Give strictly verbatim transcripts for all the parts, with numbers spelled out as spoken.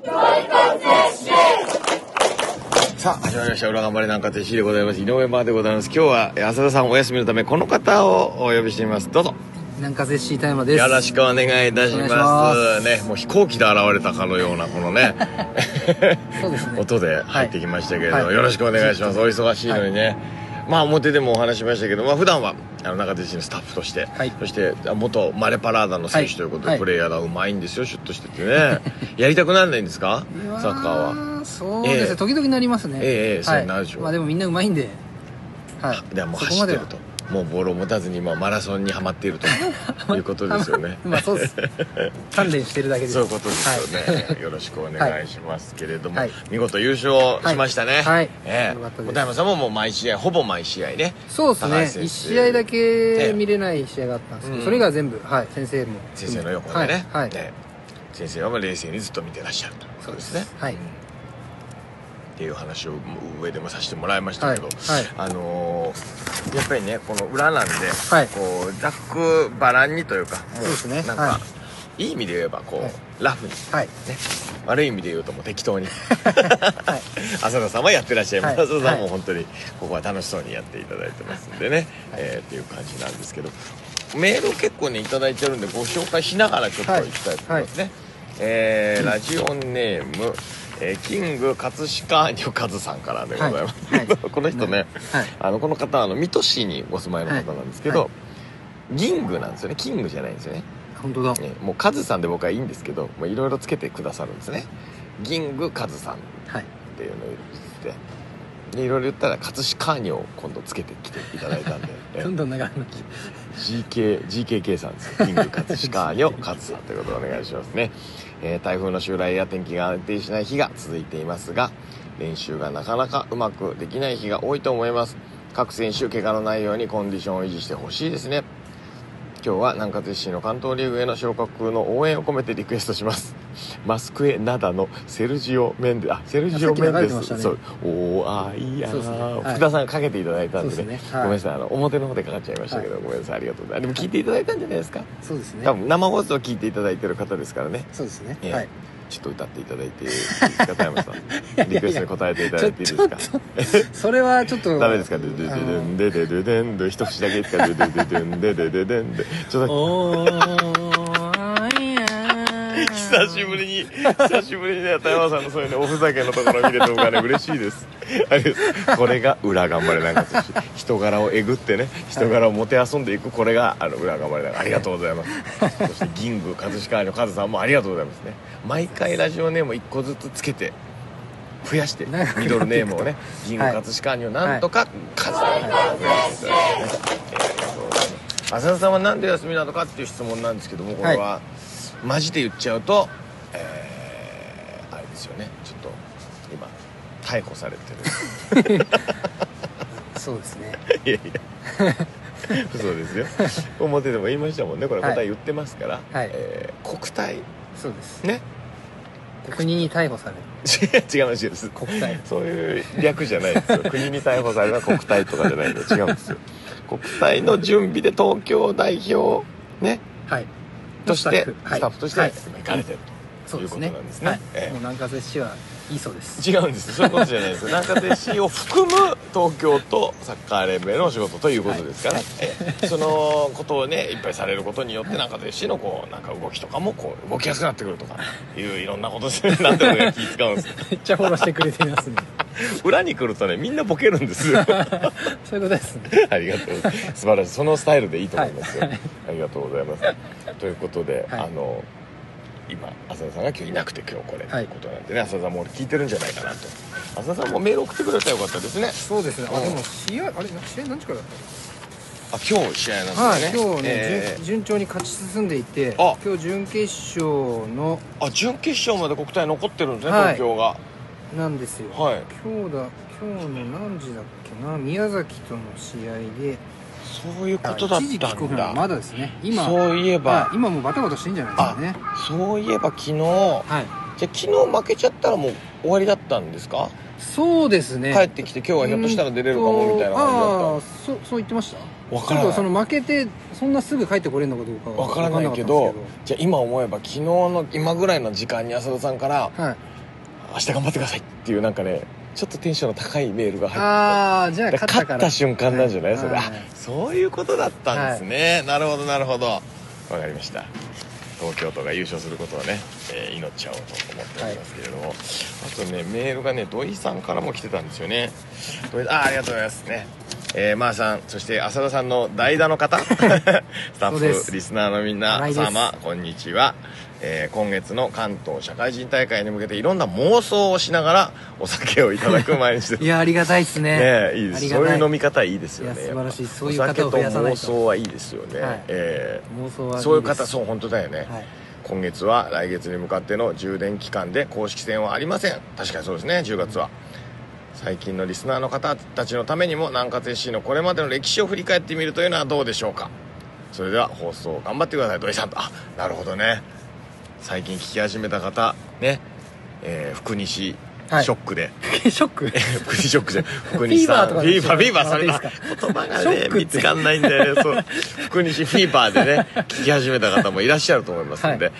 さあ始まりました裏頑張れなんかとしでございます。井上真でございます。今日は浅田さんお休みのためこの方をお呼びしています。どうぞ。 なんかぜっしータイマーです。 よろしくお願いいたします。 ますね、もう飛行機で現れたかのようなこのねそうですね音で入ってきましたけれど、 はい、 よろしくお願いします。お忙しいのにね、はい、まあ表でもお話しましたけど、まあ普段はあの中手市のスタッフとして、はい、そして元マレパラーダの選手ということで、はい、プレイヤーがうまいんですよ、シュッとしててねやりたくならないんですかサッカーは。 そうですね、えー、時々なりますね。 ええー、そうなるでしょう、 まあでもみんなうまいんで、 はい、でも走ってるともうボールを持たずに今マラソンにはまっているということですよねまあそうです鍛錬してるだけです。 そういうことですよね、はい、よろしくお願いしますけれども、はい、見事優勝しましたね。はい、ええ、小田山さんももう毎試合ほぼ毎試合ね。 そうですね、いち試合だけ見れない試合があったんですけど、うん、それが全部、はい、先生も先生の横でね、 はいはい、 ね、先生は冷静にずっと見てらっしゃると。そうですね、はい、っていう話を上でもさせてもらいましたけど、はいはい、あのー、やっぱりねこの裏なんで、はい、こうざっくばらんにというか、もうそうですね、なんか、はい、いい意味で言えばこう、はい、ラフに、はい、ね、悪い意味で言うともう適当に、はい、浅田さんはやってらっしゃいます、はい、浅田さんも本当にここは楽しそうにやっていただいてますんでね、はい、えー、っていう感じなんですけど、メールを結構ねいただいてるんでご紹介しながらちょっといきたいと思いますね。はいはい、えー、ラジオネームえー、キング葛飾にカズさんからでございます、はいはい、この人ね、はい、あのこの方はあの水戸市にお住まいの方なんですけど、はいはい、ギングなんですよね、キングじゃないんですよね。 本当だ、 ね、もうカズさんで僕はいいんですけどいろいろつけてくださるんですね。ギングカズさんっていうのを言っていろいろ言ったら葛飾にを今度つけてきていただいたんでどんどん長くなってジーケー、ジーケーケー さんですよ。キング葛飾にをカズさんということでお願いしますね。えー、台風の襲来や天気が安定しない日が続いていますが、練習がなかなかうまくできない日が多いと思います。各選手怪我のないようにコンディションを維持してほしいですね。今日は南葛市の関東リーグへの昇格の応援を込めてリクエストします。マスクエナダのセルジオ・メンデス、あ、セルジオ・メンデス、ね、そう、おーあいやー、ね、はい、福田さんがかけていただいたんでね、でね、はい、ごめんなさい、あの表の方でかかっちゃいましたけど、はい、ごめんなさい、ありがとうございます。でも聞いていただいたんじゃないですか。 そうですね、 多分生放送を聞いていただいてる方ですからね。 そうですね、 えー、 はい、 ちょっと歌っていただいていいですか、田山さん。リクエストに答えていただいていいですか。 それはちょっとダメですか。ドゥドゥドゥドゥンデデデデンで一節だけですか。ドゥドゥドゥドゥンデデデデンでちょっと久しぶりに久しぶりにね田山さんのそういうねおふざけのところを見れたのがね嬉しいです。あれです。これが裏頑張れなんかとし人柄をえぐってね人柄をもてあそんでいく、これがあの裏頑張れなんか。ありがとうございます。そしてギング葛飾のカズさんもありがとうございますね。毎回ラジオネームいっこずつつけて増やしてミドルネームをねギング葛飾にをなんとか数を増やしていただいてね、ありがとうございます。浅田さんはなんで休みなのかっていう質問なんですけども、これは、はい、マジで言っちゃうと、えー、あれですよね、ちょっと今逮捕されてるそうですね。 いやいやそうですよ。表でも言いましたもんね、これ答え言ってますから、はい、えー、国体、 そうですね、 国に逮捕される違う違うです。 国体、 そういう略じゃないですよ。国に逮捕されるのは国体とかじゃないんで違うんですよ。国体の準備で東京代表ね、はい、としてスタッフとして行かれてるということなんですね。はい、ええ、もう南葛市はいいそうです。 違うんです。そういうことじゃないですよ。南葛市を含む東京都サッカー連盟のお仕事ということですから、はい、えそのことをねいっぱいされることによって南葛市のこうなんか動きとかもこう動きやすくなってくるとかいういろんなことでなんていうのが気使うんですよ。 めっちゃフォローしてくれていますね。 裏に来るとねみんなボケるんですよ。 そういうことですね。 ありがとう。素晴らしい。そのスタイルでいいと思いますよ。はい、ありがとうございます。ということで、はい、あの今浅田さんが今日いなくて今日これということなんでね、はい、浅田さんも俺聞いてるんじゃないかなと。浅田さんもメール送ってくれたらよかったですね。 そうですね。あ、でも試合あれ試合何時からだったあ、今日試合なんですね。 はい、今日ね、えー、順調に勝ち進んでいて、あ、今日準決勝のあ準決勝まで国体残ってるんですね、はい、東京がなんですよ。はい、今日だ今日の何時だっけな、宮崎との試合で。 そういうことだったんだ。 一時帰国がまだですね。今そういえば今もうバタバタしてんじゃないですかね。 そういえば昨日、はい、じゃあ昨日負けちゃったらもう終わりだったんですか。 そうですね。 帰ってきて今日はひょっとしたら出れるかもみたいな感じだった。ああ、そそう言ってました。 分からない。 その負けてそんなすぐ帰ってこれるのかどうか分からないけど、じゃあ今思えば昨日の今ぐらいの時間に浅田さんから、はい、 明日頑張ってくださいっていうなんかねちょっとテンションの高いメールが入ってああじゃあ勝ったから勝った瞬間なんじゃない、はい、それ、はい、あそういうことだったんですね、はい、なるほどなるほどわかりました。東京都が優勝することをね、えー、祈っちゃおうと思っておりますけれども、はい、あとねメールがね土井さんからも来てたんですよね。土井あありがとうございますね。えー、まーさんそして浅田さんの代打の方スタッフリスナーのみんな様こんにちは。えー、今月の関東社会人大会に向けていろんな妄想をしながらお酒をいただく毎日です。 いやありがたいですね。 ねいいです。そういう飲み方いいですよね。 いや素晴らしい。そういう方を増やさないと。 お酒と妄想はいいですよね。はい、えー、 妄想はいいです。 そういう方そう本当だよね。 はい、 今月は来月に向かっての充電期間で公式戦はありません。確かにそうですね。じゅうがつは。最近のリスナーの方たちのためにも南葛 エフシー のこれまでの歴史を振り返ってみるというのはどうでしょうか。それでは放送頑張ってください土井さんと。あなるほどね。最近聞き始めた方ね、えー、福西ショックで、 はい、ショック福西ショックで福西さんフィーバーフィーバーそれだ言葉がね見つかんないんだよね。そう福西フィーバーでね聞き始めた方もいらっしゃると思いますので、はい、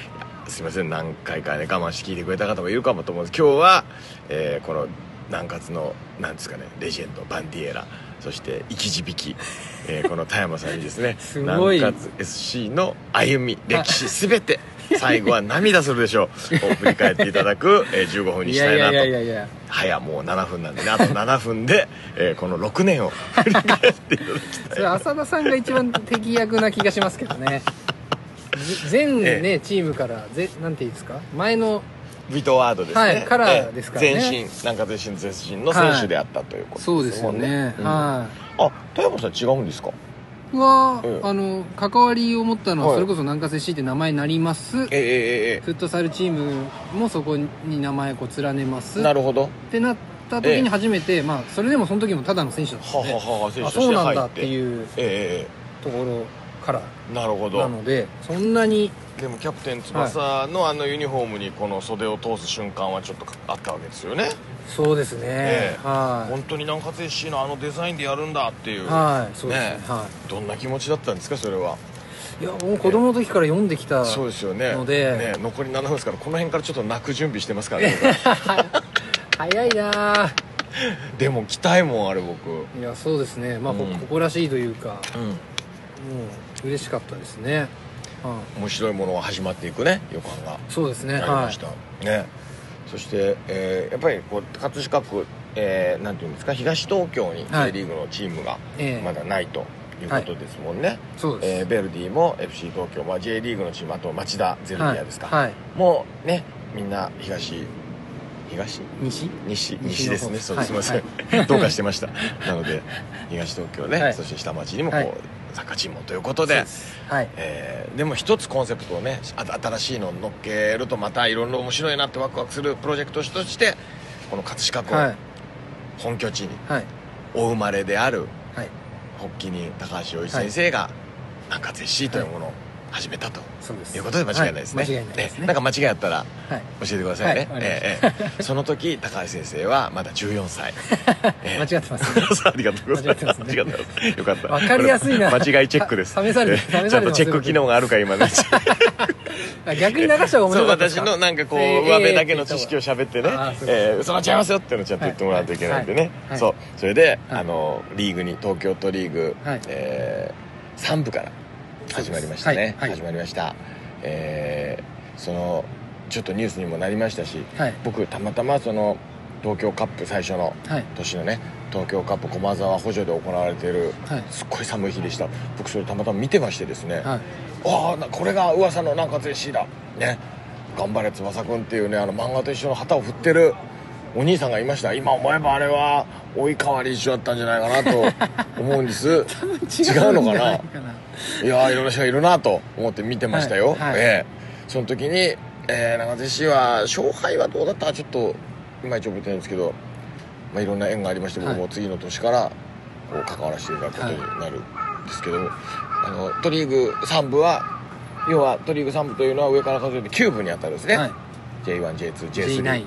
すいません何回かね我慢して聞いてくれた方もいるかもと思うんです。今日は、えー、この南葛のなんですかねレジェンドバンディエラそして生き字引、えー、この田山さんにですね南葛 エスシー の歩み歴史すべて最後は涙するでしょうを振り返っていただく、えー、じゅうごふんにしたいなと。いやいやいやいや早もうななふんなんでねあとななふんで、えー、このろくねんを振り返っていただきたい。 それ浅田さんが一番敵役な気がしますけどね全ね、ええ、チームからぜなんていいですか前のビトワードですね、 はい、カラーですからね。 前身南葛 エフシー の前身の選手であったということですもんね、はい、そうですよね、 うん、はい。 あ田山さん違うんですか。 は、ええ、あの関わりを持ったのは、はい、それこそ南葛 エフシー って名前になります、ええええ、フットサルチームもそこに名前こう連ねます。 なるほどってなった時に初めて、ええ、まあそれでもその時もただの選手だったので、ははは選手として入って、あそうなんだっていうところからなるほど。 なのでそんなにでもキャプテン翼のあのユニフォームにこの袖を通す瞬間はちょっとあったわけですよね。 そうですね、ええ、はい。 本当に南葛 エフシー のあのデザインでやるんだっていう、 はいそうですね、 ね、 はい、 どんな気持ちだったんですかそれは。 いやもう子供の時から読んできたので、 そうですよね、ね残りななふんですからこの辺からちょっと泣く準備してますからね早いなでも来たいもんあれ僕。 いやそうですねまあ、うん、誇らしいというか、うん、もう嬉しかったですね、 うん、面白いものが始まっていくね予感がそうですねありました、はい、ね。そして、えー、やっぱりこう葛飾区、えー、なんていうんですか東東京に J リーグのチームがまだないということですもんね、はい、 そうです、 えー、ベルディも エフシー 東京、まあ、J リーグのチームあと町田ゼルビアですか、 はいはい、もうねみんな東東西西西ですね。そうです、すみません、はい、どうかしてましたなので東東京ね、はい、そして下町にもこう、はい、サッカーチームということで、はいえー、でも一つコンセプトをね新しいのを乗っけるとまたいろいろ面白いなってワクワクするプロジェクトとしてこの葛飾区を本拠地に、はい、お生まれである、はい、発起人高橋洋一先生が南葛 エフシー というものを始めたということで間違いないですね、はい、間違いないですね。なんか間違いあったら教えてくださいね、はいえーえー、その時高橋先生はまだじゅうよんさいえー、間違ってます、ね、 ありがとうございます。間違ってます、ね、間違ってますよかった分かりやすいな間違いチェックです試されて試されてちゃんとチェック機能があるか今ね逆に流した方が面白かったですか。 そう私のなんかこう上辺だけの知識を喋ってね、えー、嘘間違いますよっていうのをちゃんと言ってもらわないといけないんでね、はいはい、そうそれで、はい、あのリーグに東京都リーグ、はいえー、さん部から始まりましたね、はい、始まりました、えー、そのちょっとニュースにもなりましたし、はい、僕たまたまその東京カップ最初の年のね、はい、東京カップ駒沢補助で行われている、はい、すっごい寒い日でした。僕それたまたま見てましてですね、はい、ああこれが噂の南葛 エフシー だね頑張れ翼くんっていうねあの漫画と一緒の旗を振ってるお兄さんがいました。今思えばあれは及川理事長だったんじゃないかなと思うんです違うのかないやいろんな人がいるなと思って見てましたよ、はいはいえー、その時に、えー、南葛 エフシー は勝敗はどうだったかちょっといまいち覚えてないんですけど、まあ、いろんな縁がありまして僕も次の年からこう関わらせていただくことになるんですけども、はい、あの都リーグさん部は要は都リーグさん部というのは上から数えてきゅう部に当たるんですね、はい、ジェイワン、ジェイツー、ジェイスリー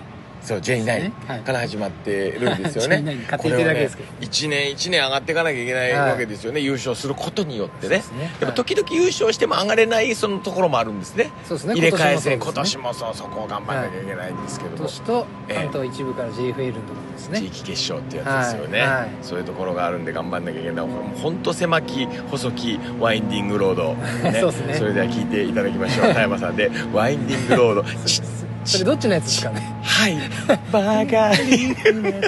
そう ジェイナイン から始まってるんですよね。 ジェイナイン に勝手に言ってるだけですけど、ね、 いちねんいちねん上がっていかなきゃいけないわけですよね、はい、優勝することによってね。でも時々優勝しても上がれないそのところもあるんですね。 そうですね、 入れ替え戦、今年もそう、そこを頑張らなきゃいけないんですけども、 今年と関東一部から ジェイエフエル のところですね、 地域決勝ってやつですよね、はいはい、そういうところがあるんで頑張んなきゃいけない。本当狭き細きワインディングロード、ね、そうですね。それでは聞いていただきましょう。田山さんでワインディングロードそれどっちのやつですかね。 はいバカに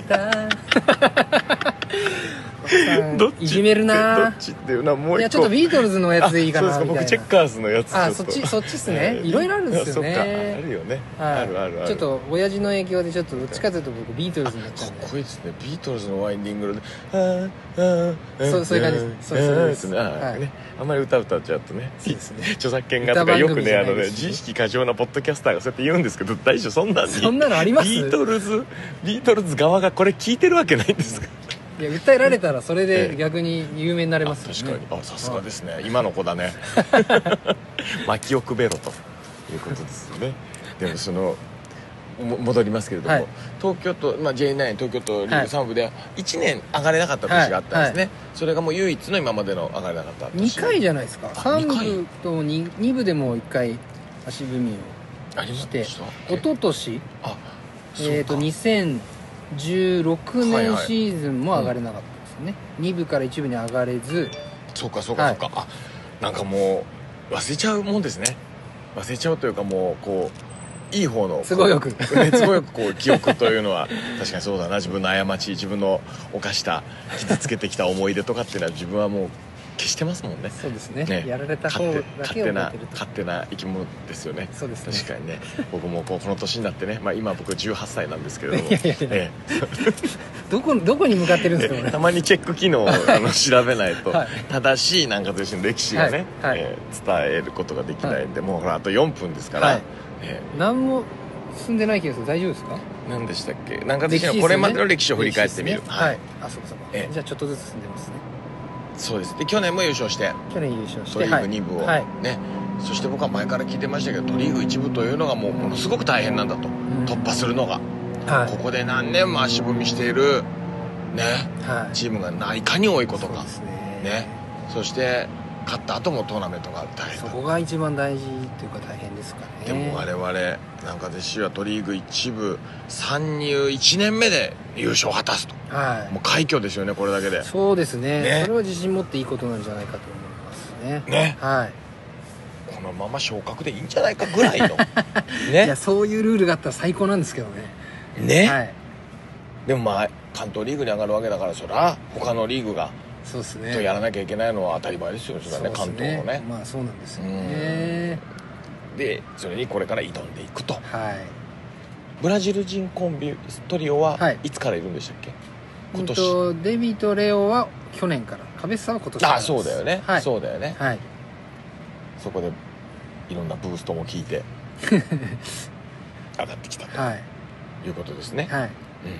どっちいじめるな。 どっちっていうのはもう一個。 いやちょっとビートルズのやつでいいかなみたいな。 そうですか、僕チェッカーズのやつ。 あ、そっちそっちっすね。いろいろあるんですよね。 そっか、あるよね、はい、あるあるある。 ちょっと親父の影響でちょっとどっちかというと僕ビートルズになっちゃうんで。 かっこいいですね。ビートルズのワインディングであああそうそういう感じです。そうそうですね。 はい。ね、あんまり歌歌っちゃうとね。そうですね。著作権がとかよくね、あのね、自意識過剰なポッドキャスターがそうやって言うんですけど、大丈夫そんなに。 そんなのあります？ ビートルズビートルズ側がこれ聞いてるわけないんですか。 いや訴えられたらそれで逆に有名になれますよね。 確かに、あ、さすがですね。今の子だね。巻きをくべろということですよね。でもその戻りますけれども、はい、東京都、まあ、ジェイナイン 東京都リーグさん部ではいちねん上がれなかった年があったんですね、はいはい、それがもう唯一の今までの上がれなかった年。 にかいじゃないですか。さん部と 2, 2部でもいっかい足踏みをして一昨年あえーとにせんじゅうろくねんシーズンも上がれなかったんですよね、はいはい、うん、に部からいち部に上がれず。 そうかそうかそうか、はい、あ、なんかもう忘れちゃうもんですね。忘れちゃうというか、もうこういい方の都合よくね、都合よくこう記憶というのは確かにそうだな。自分の過ち、自分の犯した傷つけてきた思い出とかっていうのは自分はもう消してますもんね。 そうです ね, ねやられた方だけを勝手な勝手な生き物ですよね。 そうですね。 確かにね。僕もこうこの年になってね、まあ、今僕じゅうはっさいなんですけれども、 いやいやいや、ええ、どこどこに向かってるんですか、ね、 たまにチェック機能をあの調べないと、はい、正しいなんかとしての歴史がね、はいはい、えー、伝えることができないんで、はい、もうほらあとよんぷんですから、はい、 えー、何も進んでない気がする。大丈夫ですか。 何でしたっけ。なんかとしてのこれまでの歴史を振り返ってみる、 ね、はい、はい、あ、そうかそうか、えー、じゃあちょっとずつ進んでますね。 そうです。で去年も優勝して去年優勝してトリーグに部を、はい、ね、そして僕は前から聞いてましたけど、トリーグいち部というのがもうものすごく大変なんだと、うん、突破するのが、はい、ここで何年も足踏みしているね、はい、チームがないかに多いことが、ね, ねそして勝った後もトーナメントが大変だ。 そこが一番大事というか大変ですかね。 でも我々なんか弟子はトリーグいち部参入いちねんめで優勝を果たすと、はい、もう快挙ですよね、これだけで。 そうです ね, ねそれは自信持っていいことなんじゃないかと思いますね。ね、はい、 このまま昇格でいいんじゃないかぐらいのね、 いやそういうルールがあったら最高なんですけどね。 ね、はい、でもまあ関東リーグに上がるわけだから、そりゃ他のリーグがそうですね、 とやらなきゃいけないのは当たり前ですよ、それはね、関東のね。 まあそうなんですよね。 でそれにこれから挑んでいくと、はい、ブラジル人コンビトリオはいつからいるんでしたっけ、はい、 今年、うん、とデビとレオは去年から、カベッサは今年からです。 あ、そうだよね、はい、そうだよね、 はい、 そこでいろんなブーストも聞いて上がってきたと、はい、いうことですね、はい、うん、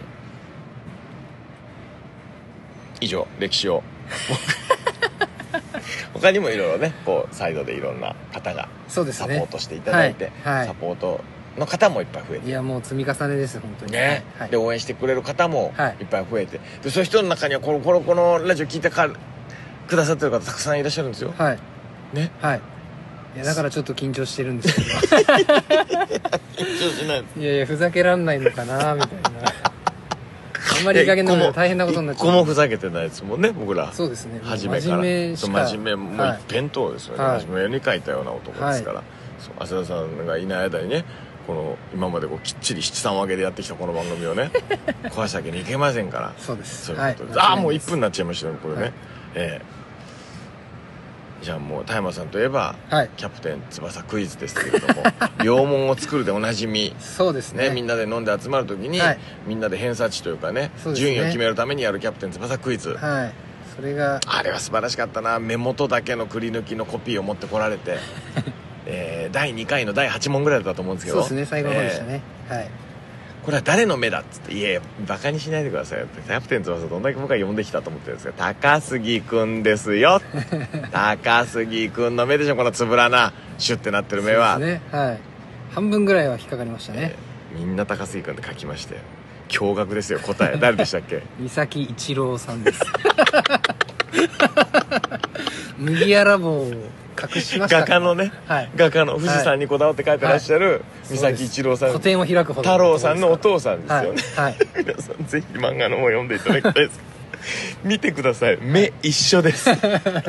以上歴史を他にもいろいろね、こうサイドでいろんな方がサポートしていただいて、ね、はいはい、サポートの方もいっぱい増えて、 いやもう積み重ねです本当にね、はい、で応援してくれる方もいっぱい増えて、でそういう人の中にはこのこのこのラジオ聞いてかくださってる方たくさんいらっしゃるんですよ。はいね、はい、いやだからちょっと緊張してるんですけど緊張しない。 いやいやふざけらんないのかなみたいなあんまりいい加減なので大変なことになっちゃう。 一個もふざけてないですもんね、僕ら。 そうですね、 初めから真面目しか、 真面目もう一辺倒ですよね、はい、真面目に書いたような男ですから、はい、そう浅田さんがいない間にね、この今までこうきっちり七三分けでやってきたこの番組をね壊したわけにいけませんから。 そうです。 そういうことです、はい、ああもういっぷんになっちゃいましたねこれね、はい、えー、じゃあもう田山さんといえば、はい、キャプテン翼クイズですけれども両門を作るでおなじみ。 そうです ね, ねみんなで飲んで集まるときに、はい、みんなで偏差値というか ね, うね順位を決めるためにやるキャプテン翼クイズ、はい、 それがあれは素晴らしかったな。目元だけのくり抜きのコピーを持ってこられてえー、だいにかいのだいはち問ぐらいだったと思うんですけど、 そうですね、最後の方でしたね、えー、はい。 これは誰の目だっつって、いやバカにしないでくださいって、キャプテン翼どんだけ僕は呼んできたと思ってるんですか。高杉くんですよ高杉くんの目でしょ、このつぶらなシュッてなってる目は。 そうですね、はい、半分ぐらいは引っかかりましたね、 みんな高杉君で書きまして驚愕ですよ。答え誰でしたっけ？ 三崎一郎さんです。麦わら帽を隠しました、ね、 画家のね、はい、画家の富士山にこだわって書いてらっしゃる、はい、三崎一郎さん、 個展を開くほど太郎さんのお父さんですよね、 はいはい、 皆さんぜひ漫画の方読んでいただきたいです。見てください、目一緒です。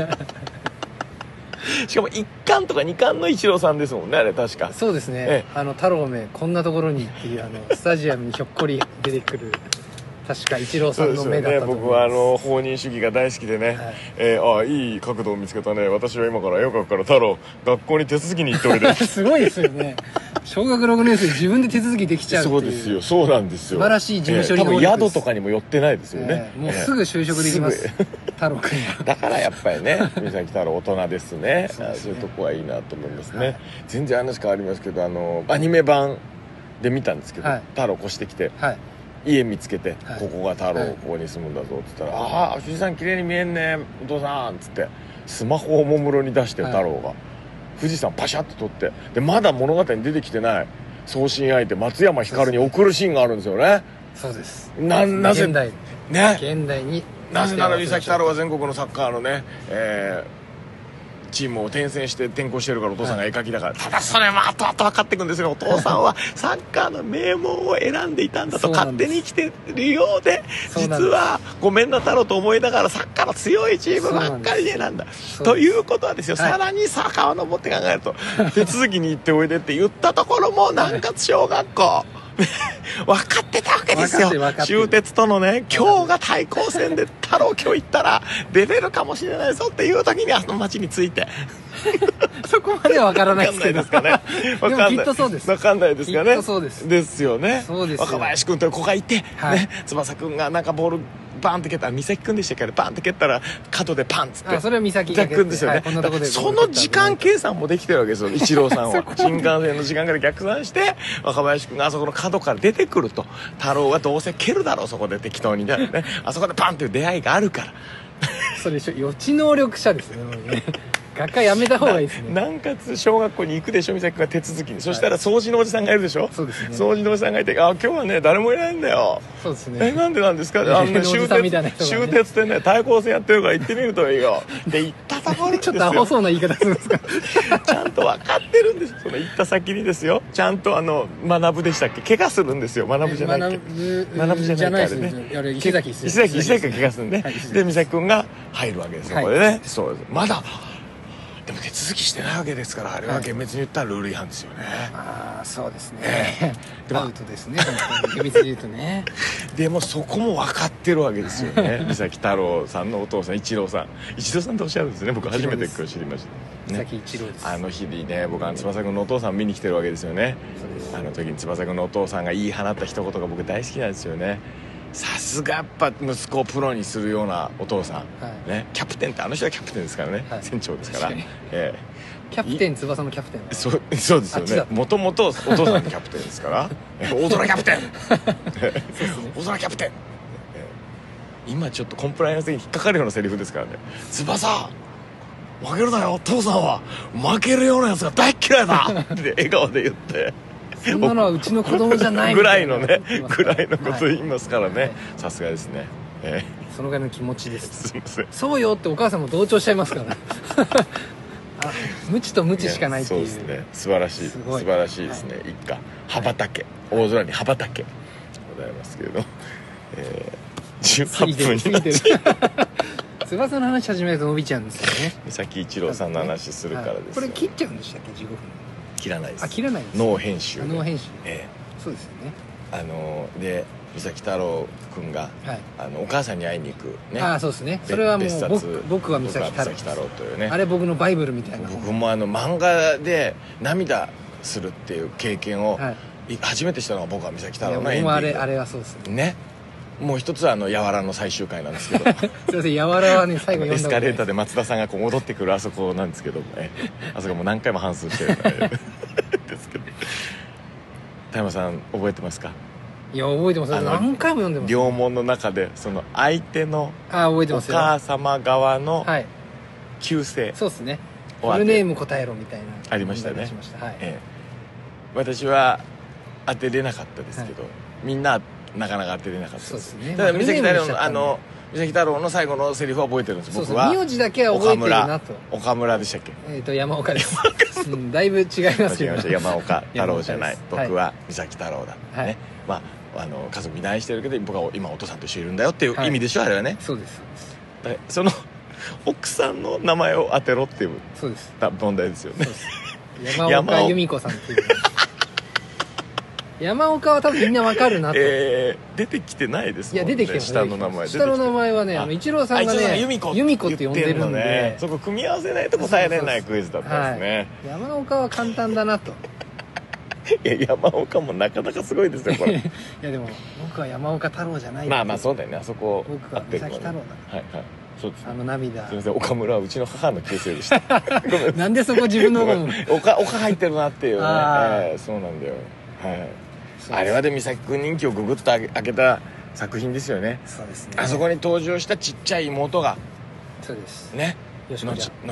しかもいっかんとかにかんの一郎さんですもんね、あれ確か。 そうですね、ええ、あの太郎めこんなところにっていうあのスタジアムにひょっこり出てくる確か一郎さんの目だったと思います。 僕はあの放任主義が大好きでね、はい、えー、ああいい角度を見つけたね、私は今から絵を描くから太郎学校に手続きに行っておいで。 すごいですよね。小学ろくねん生自分で手続きできちゃうっていう。 そうですよ、そうなんですよ。 素晴らしい事務処理能力です。えー、多分宿とかにも寄ってないですよね、 えー、もうすぐ就職できます、えー、太郎くんは。 だからやっぱりね、三崎太郎大人ですね。そうですね、そういうとこはいいなと思いますね、はい、全然話変わりますけど、あのアニメ版で見たんですけど、はい、太郎越してきて、はい、家見つけて、はい、ここが太郎、はい、ここに住むんだぞって言ったら、はい、ああ富士山綺麗に見えんねお父さんっつってスマホをおもむろに出して、太郎が、はい、富士山パシャッと撮って、でまだ物語に出てきてない送信相手松山ひかるに送るシーンがあるんですよね。 そうです。 ななぜ現代ね、 現代になぜなら三崎太郎は全国のサッカーのね、えー、チームを転戦して転校してるからお父さんが絵描きだから、はい、ただそれは後々分かっていくんですよ。お父さんはサッカーの名門を選んでいたんだと勝手に生きてるようで、実はごめんな太郎と思いながらサッカーの強いチームばっかりで選んだということはですよ、はい、さらに坂を登って考えると手続きに行っておいでって言ったところも南葛小学校分かってたわけですよ。終鉄とのね今日が対抗戦で太郎今日行ったら出れるかもしれないぞっていう時にあの町に着いてそこまでは分からないですけど分かんないですかね。 でもきっとそうです。 分かんないですかね。 きっとそうですですよね。 そうですよ。 若林君とここがいて、はい、ね、翼君がなんかボールバンって蹴ったら三崎君でしたっけ、バンって蹴ったら角でパンっつって、 あそれは三崎君ですよね、はい、 こんなとこでその時間計算もできてるわけですよ、一郎さんは。新幹線の時間から逆算して若林君があそこの角から出てくると、太郎はどうせ蹴るだろうそこで適当にね、あそこでパンっていう出会いがあるから。 それ予知能力者ですね。学科やめた方がいいですね。 南葛小学校に行くでしょ、美咲君が手続きに、はい、そしたら掃除のおじさんがいるでしょ。 そうですね。 掃除のおじさんがいて、あ今日はね誰もいないんだよ。 そうですね。 えなんでなんですか。あのね終鉄、ね、終鉄でね対抗戦やってるから行ってみるといいよで行ったところですよ。 ちょっとアホそうな言い方するんですか。 ちゃんと分かってるんです。その行った先にですよ、ちゃんとあの学ぶでしたっけ、怪我するんですよ。学ぶじゃないっけ、学ぶじゃないっけ、あれね、あれ石崎石崎石崎が怪我するんで、はい、で美咲君が入るわけですよ、はい、これね。そうです。まだでも手続きしてないわけですから、あれは厳密に言ったらルール違反ですよね。 ああそうですね、えー、アウトですね厳密に言うとね。 でもそこも分かってるわけですよね。三崎太郎さんのお父さん一郎さん、一郎さんっておっしゃるんですね。僕初めて今日知りました、 ね、三崎一郎です。 あの日にね僕は翼君のお父さん見に来てるわけですよね。あの時に翼君のお父さんが言い放った一言が僕大好きなんですよね。さすがやっぱ息子をプロにするようなお父さん、はいね、キャプテンってあの人はキャプテンですからね、はい、船長ですから、えー、キャプテン翼のキャプテンはそ う, そうですよね。もともとお父さんのキャプテンですから大空キャプテン大空キャプテン、えー、今ちょっとコンプライアンス的に引っかかるようなセリフですからね。翼負けるなよ、父さんは負けるようなやつが大嫌いだって笑顔で言ってそんなのはうちの子供じゃないぐらいのねぐらいのこと言いますからね、さすがですね、えー、そのぐらいの気持ちです。 すいません。 そうよってお母さんも同調しちゃいますからあ無知と無知しかないっていう。 そうですね、素晴らしい素晴らしいですね、はい、一家羽ばたけ、大空に羽ばたけございますけれど、えー、じゅうはっぷんになっちゃう翼の話始めると伸びちゃうんですよね。 三崎一郎さんの話するからですよ、ね、 これ切っちゃうんでしたっけ、じゅうごふん。 切らないです。 あ、切らないです、 ね、脳編集。 脳編集。 ええ、そうですよね。 あので三崎太郎君が、はい、あのお母さんに会いに行くね。 ああそうですね。それはもう僕僕は三崎太郎。 太郎というね。 あれ僕のバイブルみたいな。 僕もあの漫画で涙するっていう経験を、はい、初めてしたのが僕は三崎太郎のエンディング。 あれあれはそうですね。 ね。もう一つはあのやわらの最終回なんですけどすいません、やわらはね最後読んだエスカレーターで松田さんがこう戻ってくるあそこなんですけどね、あそこもう何回も反芻してるですけど、田山さん覚えてますか？ いや覚えてます。何回も読んでます。 両門の中でその相手のお母様側の旧姓、 そうですね、フルネーム答えろみたいなありましたね。 はい、ええ、 私は当てれなかったですけど、はい、みんななかなか当てれなかったです。 そうですね。 ただ三崎太郎のあの三崎太郎の最後のセリフは覚えてるんです。僕は名字だけは覚えてるなと。 岡村でしたっけ？ えっと山岡です。うん、だいぶ違いますよ。 山岡太郎じゃない。僕は三崎太郎だ。はい、ね。まああの家族みんな愛してるけど僕は今お父さんと一緒にいるんだよっていう意味でしょ、はい、あれはね。 そうです。 その奥さんの名前を当てろっていうそうです問題ですよね。 山岡由美子さんっていう山岡は多分みんなわかるなと、 えー、出てきてないですもんね。 いや出てきてます。 下の名前下の名前はね一郎さんがね由美子って呼んでるんで、ね、 そこ組み合わせないと答えれないクイズだったんですね。はい、 山岡は簡単だなと。 いや山岡もなかなかすごいですよこれ。いやでも僕は山岡太郎じゃない。 まあまあそうだよね。あそこ僕は三崎太郎だ。 はいはい。そうですね、 あの涙。 すみません、岡村はうちの母の旧姓でした。 なんでそこ自分の岡岡入ってるなっていうね。えー、そうなんだよ。はい。あれはで美咲君人気をググッと開けた作品ですよね。 そうですね。 あそこに登場したちっちゃい妹が。 そうです。 ね。後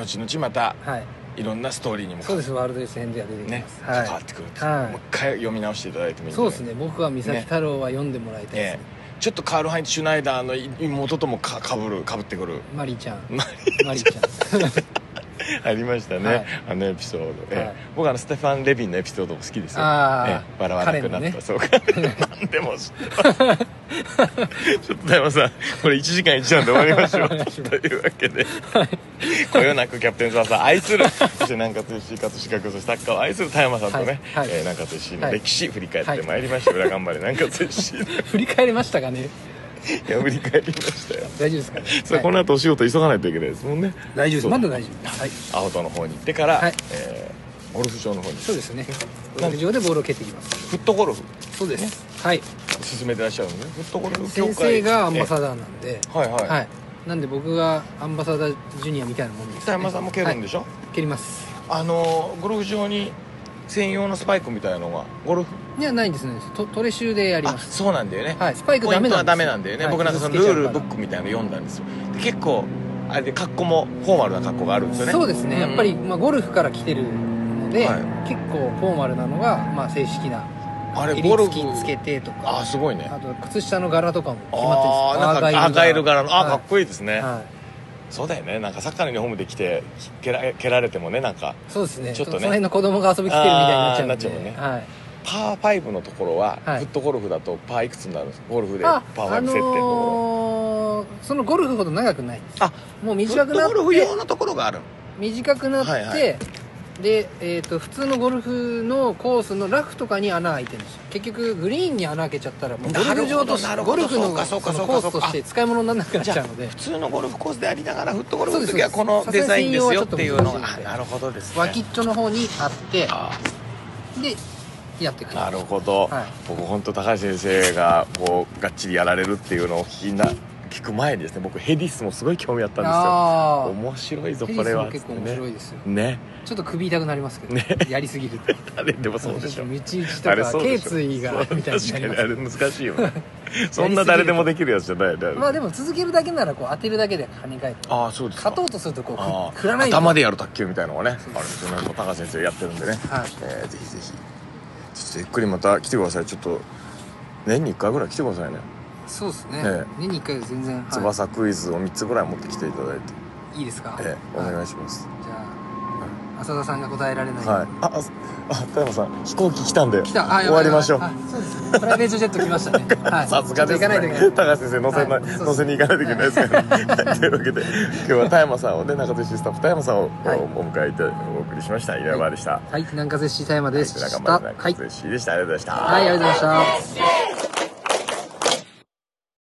々また。はい。いろんなストーリーにもそうです。ワールドエス編では出てきます、 ね、はい、関わってくるって、はい、もう一回読み直していただいてもいいんじゃないですか。 そうですね。僕は三崎太郎は読んでもらいたいですね。ねえー、ちょっとカール・ハインツ・シュナイダーの妹ともかかぶるかぶってくるマリちゃんマリちゃんありましたね、はい、あのエピソード、えーはい、僕あのステファン・レビンのエピソードも好きですよ。 あ、 えー、笑わなくなった、ね、そうか何でも知ってちょっと大山さんこれいちじかんいちじかんで終わりましょうというわけで、はい、こよなくキャプテン翼愛するそして南葛 エフシー 葛飾区そしてサッカーを愛する田山さんとね、はいはい、えー、南葛 エフシー の歴史振り返ってまいりました、はい、裏頑張れ南葛 エフシー振り返りましたかね。 いや振り返りましたよ。 大丈夫ですかね。 それ、はい、この後お仕事急がないといけないですもんね。 大丈夫です。まだ大丈夫です。はい。 青戸の方に行ってから、はい、えー、ゴルフ場の方に。 そうですね。ゴルフ場でボールを蹴ってきます。 フットゴルフ。 そうです、ね、はい。 進めてらっしゃるのね。フットゴルフ協会。先生がアンバサダーなんで、 はいはい、はい、 なんで僕がアンバサダージュニアみたいなもんです、ね。 北山さんも蹴るんでしょ、はい、 蹴ります。 あのゴルフ場に専用のスパイクみたいなのがゴルフいやないんですね。ト, トレシューでやります。 あ、そうなんだよね、 はい、スパイクダメなんですよ。ポイントはダメなんだよね、はい、僕なんかそのルールブックみたいなの読んだんですよ。で結構あれで格好もフォーマルな格好があるんですよね。 そうですね、うん、やっぱり、まあ、ゴルフから来てるので、はい、結構フォーマルなのが、まあ、正式なあれゴルフ襟付きつけてとか、 あすごいね。 あと靴下の柄とかも決まってるんです。 あなんかアーガイル柄の、あ、はい、かっこいいですね、はい、そうだよね。なんかサッカーのユニフォームで来て蹴ら、蹴られてもね、なんかそうですね、 ちょっとね、 その辺の子供が遊び来てるみたいになっちゃうんで、 なっちゃうもんね、 はい、 パーファイブのところは、はい、フットゴルフだとパーいくつになるんですか？ゴルフでパーファイブ設定のところ、あのー、そのゴルフほど長くないです。あ、もう短くなってフットゴルフ用のところがある、 短くなって、はいはい、で、えー、と普通のゴルフのコースのラフとかに穴開いてるんですよ。結局グリーンに穴開けちゃったらもうゴルフ場としてゴルフのコースとして使い物にならなくなっちゃうので、 普通のゴルフコースでありながらフットゴルフの時はこのデザインですよっていうのが、なるほどですね、 脇っちょの方にあってでやってくる。 なるほど、はい、僕本当高橋先生がこうがっちりやられるっていうのを聞きな聞く前にですね、僕ヘディスもすごい興味あったんですよ。面白いぞこれは。 結構面白いですよね。 ちょっと首痛くなりますけど、ね、やりすぎると誰でもそうでしょ。 道打ちとか頸椎がみたいになります。 あれ難しいよねそんな誰でもできるやつじゃない。 まあでも続けるだけならこう当てるだけで跳ね返って、 ああそうですか。 勝とうとするとこう振らないと頭でやる卓球みたいなのがねあるんですよね。高橋先生やってるんでね、はい、えー、ぜひぜひちょっとゆっくりまた来てください。ちょっと年にいっかいぐらい来てくださいね。 そうですね、ええ、年にいっかいで全然、はい、 翼クイズをみっつぐらい持ってきていただいていいですか。 ええ、お願いします、 はい、じゃあ浅田さんが答えられない、 はい、ああ田山さん飛行機来たんで来た、 終わりましょう。 そうですね、プライベートジェット来ましたねさすがですね、高橋先生乗せ、はい、乗せに行かないといけないですからというわけで今日は田山さんをね、中津市スタッフ田山さんを、はい、お迎えてお送りしました。稲葉でした。 はい、南風市田山でした。 中津市でした。ありがとうございました。 はい、ありがとうございました。